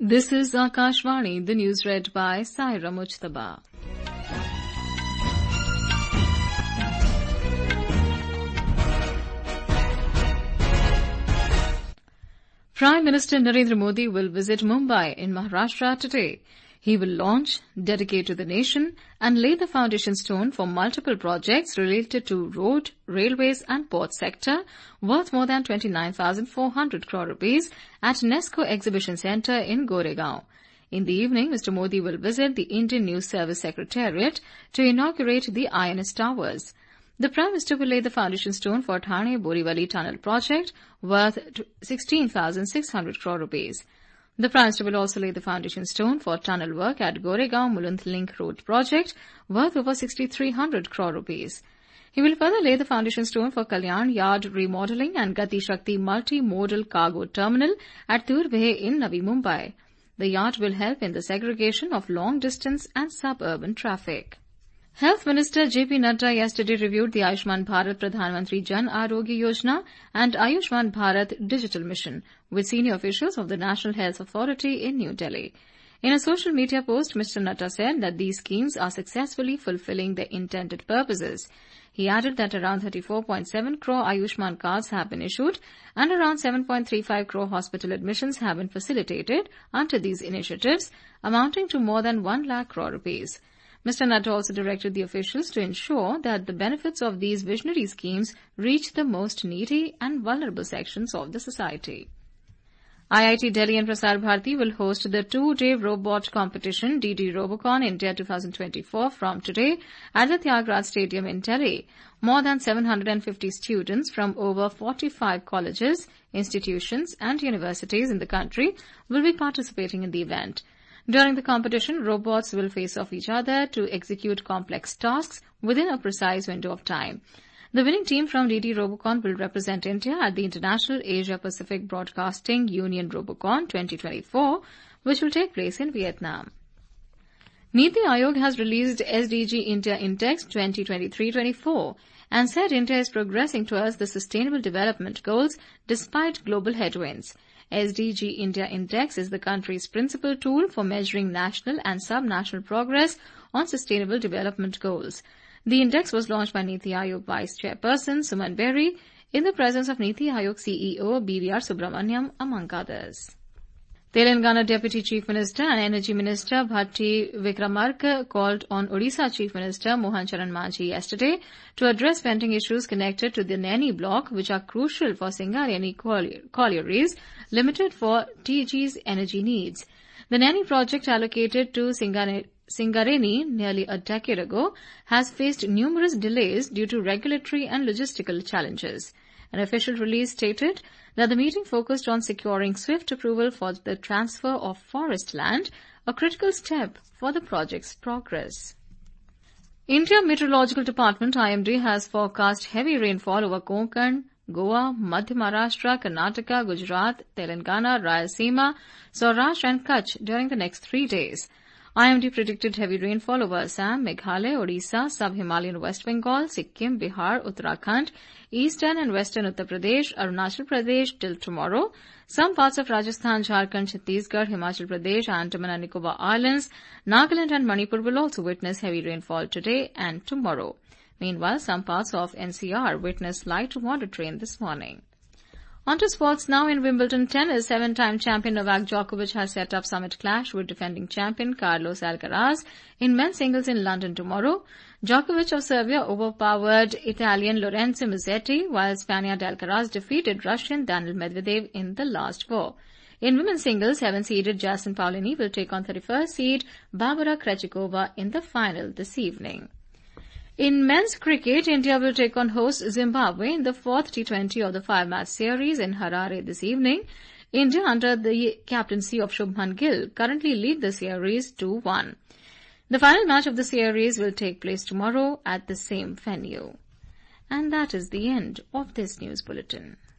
This is Akashvani, the news read by Saira Mujtaba. Prime Minister Narendra Modi will visit Mumbai in Maharashtra today. He will launch, dedicate to the nation, and lay the foundation stone for multiple projects related to road, railways and port sector worth more than 29,400 crore rupees at Nesco Exhibition Centre in Goregaon. In the evening, Mr. Modi will visit the Indian News Service Secretariat to inaugurate the INS Towers. The Prime Minister will lay the foundation stone for Thane-Borivali Tunnel project worth 16,600 crore rupees. The Prime Minister will also lay the foundation stone for tunnel work at Goregaon-Mulund Link Road project worth over 6,300 crore rupees. He will further lay the foundation stone for Kalyan Yard remodeling and Gati Shakti multi-modal cargo terminal at Turvehe in Navi Mumbai. The yard will help in the segregation of long-distance and suburban traffic. Health Minister J.P. Nadda yesterday reviewed the Ayushman Bharat Pradhan Mantri Jan Arogya Yojana and Ayushman Bharat Digital Mission with senior officials of the National Health Authority in New Delhi. In a social media post, Mr. Nadda said that these schemes are successfully fulfilling their intended purposes. He added that around 34.7 crore Ayushman cards have been issued and around 7.35 crore hospital admissions have been facilitated under these initiatives, amounting to more than 1 lakh crore rupees. Mr. Nadda also directed the officials to ensure that the benefits of these visionary schemes reach the most needy and vulnerable sections of the society. IIT Delhi and Prasar Bharati will host the two-day robot competition DD Robocon India 2024 from today at the Tyagraj Stadium in Delhi. More than 750 students from over 45 colleges, institutions and universities in the country will be participating in the event. During the competition, robots will face off each other to execute complex tasks within a precise window of time. The winning team from DD Robocon will represent India at the International Asia-Pacific Broadcasting Union Robocon 2024, which will take place in Vietnam. Niti Aayog has released SDG India Index 2023-24 and said India is progressing towards the Sustainable Development Goals despite global headwinds. SDG India Index is the country's principal tool for measuring national and sub-national progress on sustainable development goals. The index was launched by Niti Aayog Vice Chairperson Suman Berry in the presence of Niti Aayog CEO BVR Subramaniam, among others. Telangana Deputy Chief Minister and Energy Minister Bhatti Vikramarka called on Odisha Chief Minister Mohan Charan Manjhi yesterday to address pending issues connected to the Naini block, which are crucial for Singareni collieries limited for TG's energy needs. The Naini project allocated to Singareni nearly a decade ago has faced numerous delays due to regulatory and logistical challenges. An official release stated that the meeting focused on securing swift approval for the transfer of forest land, a critical step for the project's progress. India Meteorological Department IMD has forecast heavy rainfall over Konkan, Goa, Madhya Maharashtra, Karnataka, Gujarat, Telangana, Rayalaseema, Saurashtra and Kutch during the next 3 days. IMD predicted heavy rainfall over Assam, Meghalaya, Odisha, Sub-Himalayan West Bengal, Sikkim, Bihar, Uttarakhand, Eastern and Western Uttar Pradesh, Arunachal Pradesh till tomorrow. Some parts of Rajasthan, Jharkhand, Chhattisgarh, Himachal Pradesh, Andaman and Nicobar Islands, Nagaland and Manipur will also witness heavy rainfall today and tomorrow. Meanwhile, some parts of NCR witnessed light to moderate rain this morning. On to sports now. In Wimbledon tennis, 7-time champion Novak Djokovic has set up summit clash with defending champion Carlos Alcaraz in men's singles in London tomorrow. Djokovic of Serbia overpowered Italian Lorenzo Musetti, while Spaniard Alcaraz defeated Russian Daniil Medvedev in the last four. In women's singles, 7-seeded Jasmine Paolini will take on 31st seed Barbara Krejcikova in the final this evening. In men's cricket, India will take on host Zimbabwe in the fourth T20 of the 5-match series in Harare this evening. India, under the captaincy of Shubman Gill, currently lead the series 2-1. The final match of the series will take place tomorrow at the same venue. And that is the end of this news bulletin.